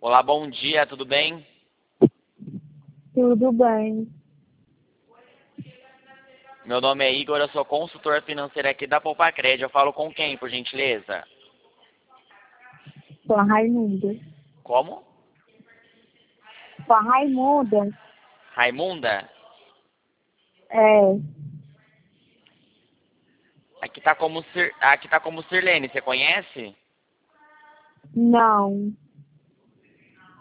Olá, bom dia, tudo bem? Tudo bem. Meu nome é Igor, eu sou consultor financeiro aqui da Poupacred. Eu falo com quem, por gentileza? Com a Raimunda. Como? Com a Raimunda? Raimunda? É. Aqui tá como Sirlene, você conhece? Não.